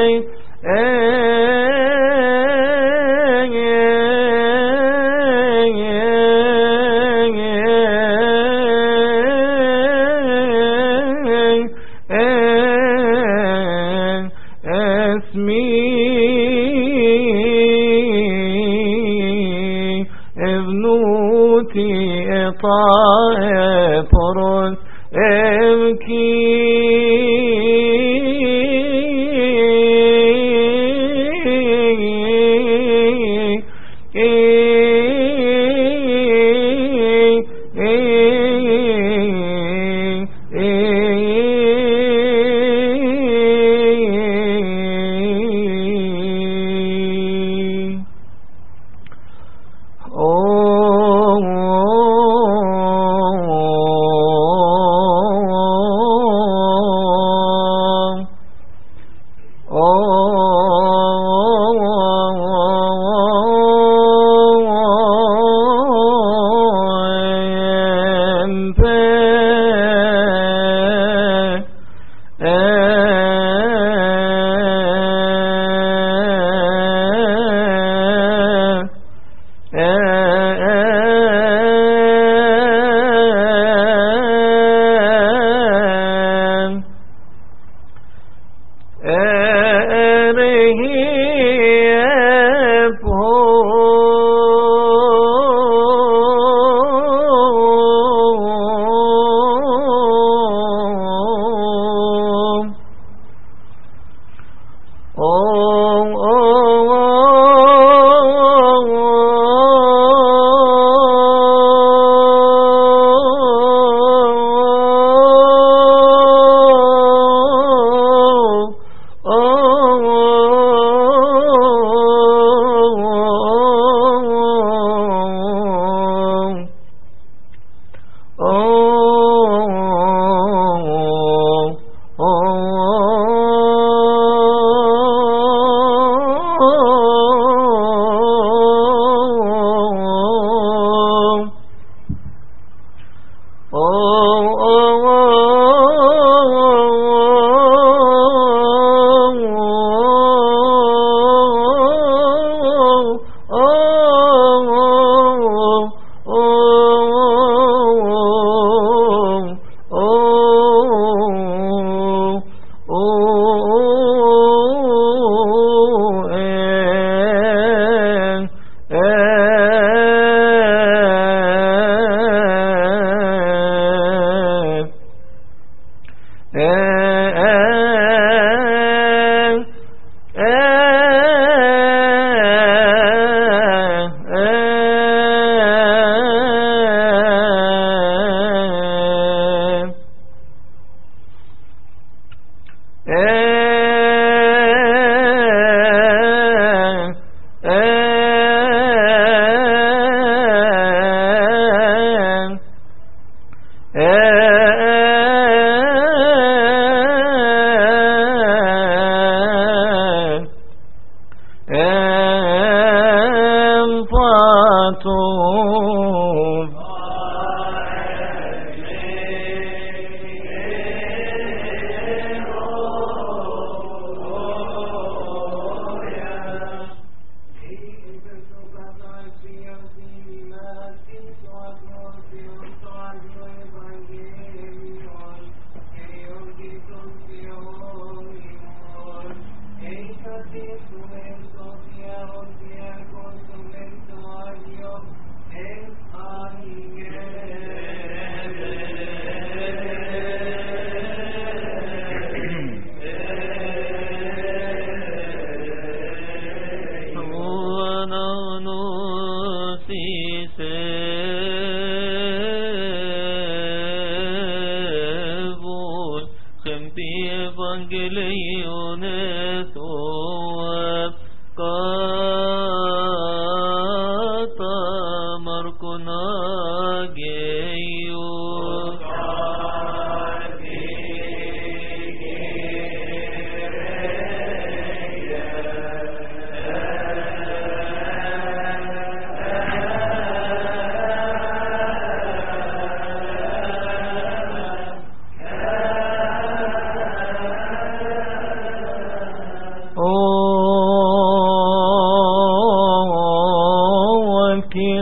طائفرس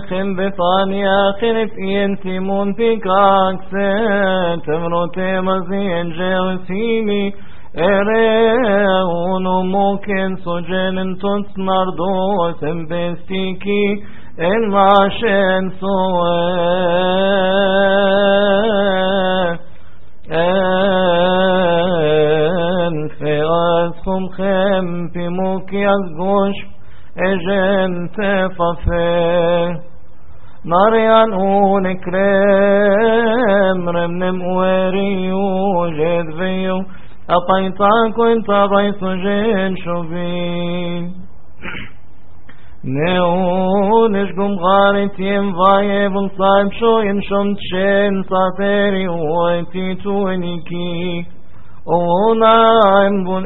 خل بثانية خلف ينتمون في كاكسة تمروتي مزين جلسيني ارون ممكن سجن تصنر دوس بستيكي المعشن سوى في أسهم خم في موكي أزغوش اجن تفافي ناريان ونكرم رمنم واريو جد فيو أطيطاك وانت غيث جن شوفين نشقم غارت ينفاي بالصايب شو ينشم تشين صافري ويتي تونيكي ونعم بن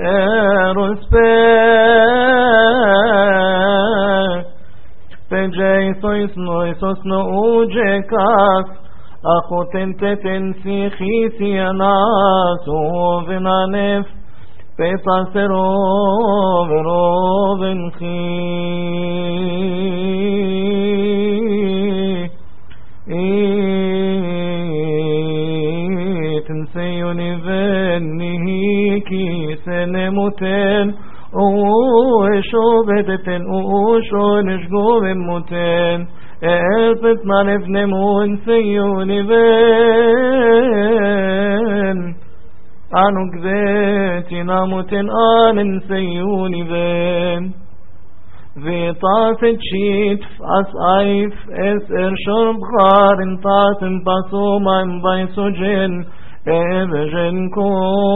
أرسبك فجاي سويسنو يسوسنو وجيكاك أخو تنتتن في خيسي ناس وفنانف فيصاصرو بروبن خي تنسيوني فنهيكي سنموتن وشو بدتن وشو نشقو بموتن افتنا نفنمون سيوني فن عنو كذاتي ناموتن آنن سيوني فن في طاسة شيت فاس ايف اس ارشرب خارن طاسن باسوما بيسو جن ابجن كو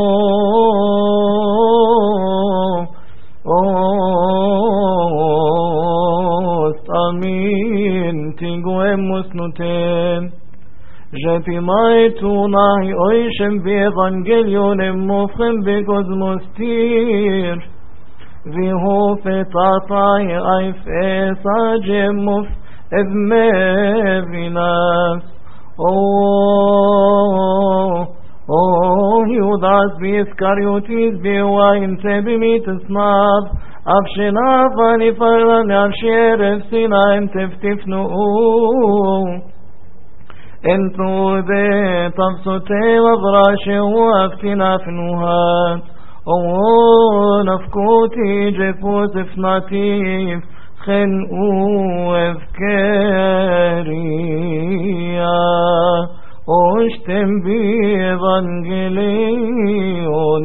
امين تيغو مسنوتين جاتي مايتوناي اويشم بيفانجليون مفخم بكوزموستير في هو في طاطاي اي في ساجمف ابمبيناس يوداس بيسكاريوتيس بيواين تبمي تسناب أبشنا فاني فرن أبشير افسنا انت فتفنو انتو ذي تبسطي وفراشي وافتنا فنوهات نفكوتي جفوس فناتيف خنقو افكاريا اشتم بيفانجليون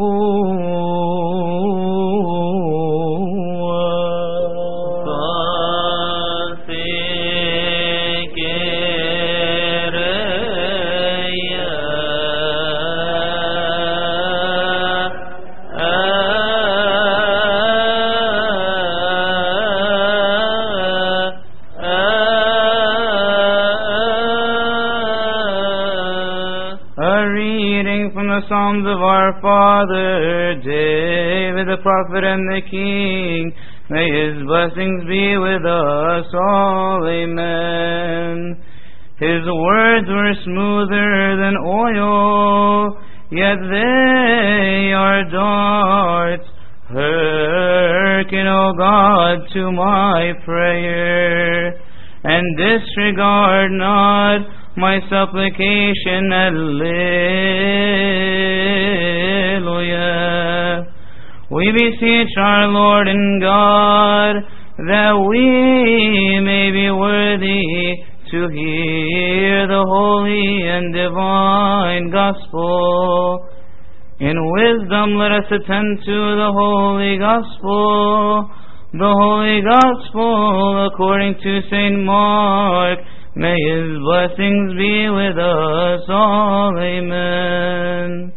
Psalms of our father David the prophet and the king. May his blessings be with us all, amen. His words were smoother than oil, yet they are darts. Hearken, O God, to my prayer, and disregard not my supplication. Alleluia. We beseech our Lord and God that we may be worthy to hear the holy and divine gospel. In wisdom let us attend to the holy gospel according to St. Mark. May his blessings be with us all, amen.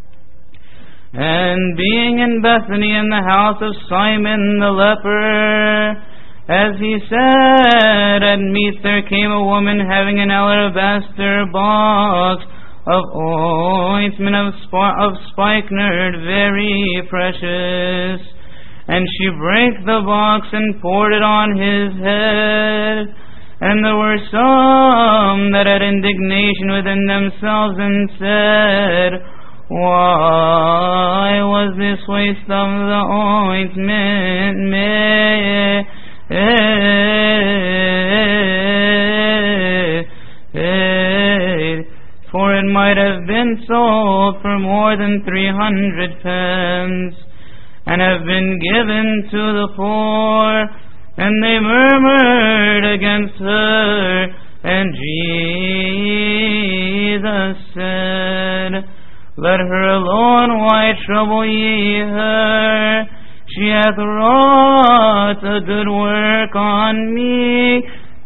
And being in Bethany in the house of Simon the leper, as he sat at meat, there came a woman having an alabaster box of ointment of spikenard, very precious. And she brake the box and poured it on his head. And there were some that had indignation within themselves and said, why was this waste of the ointment made? been sold for more than 300 pence, and have been given to the poor. And they murmured against her, and Jesus said, Let her alone, why trouble ye her? She hath wrought a good work on me.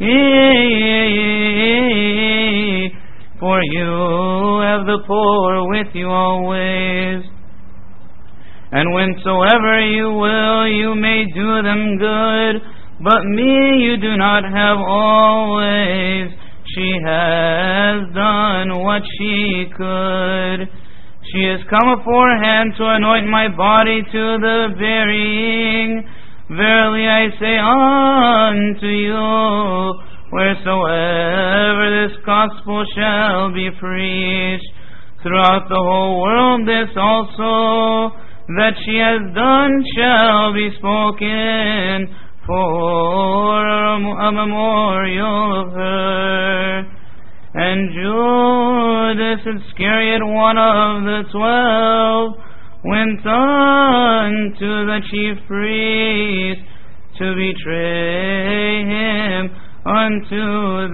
For you have the poor with you always, and whensoever you will, you may do them good, but me you do not have always. She has done what she could. She has come aforehand to anoint my body to the burying. Verily I say unto you, wheresoever this gospel shall be preached throughout the whole world, this also that she has done shall be spoken for a memorial of her. And Judas Iscariot, one of the 12, went unto the chief priest to betray him unto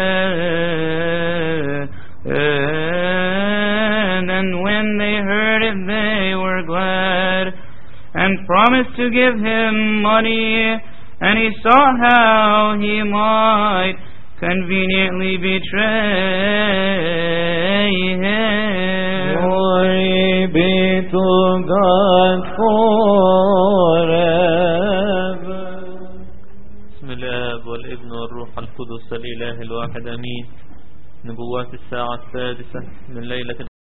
them. And when they heard it, they were glad, and promised to give him money. And he saw how he might conveniently betray him. Glory be to God forever. بسم الله والابن والروح القدس الإله الواحد أمين. نبوات الساعة السادسة من ليلة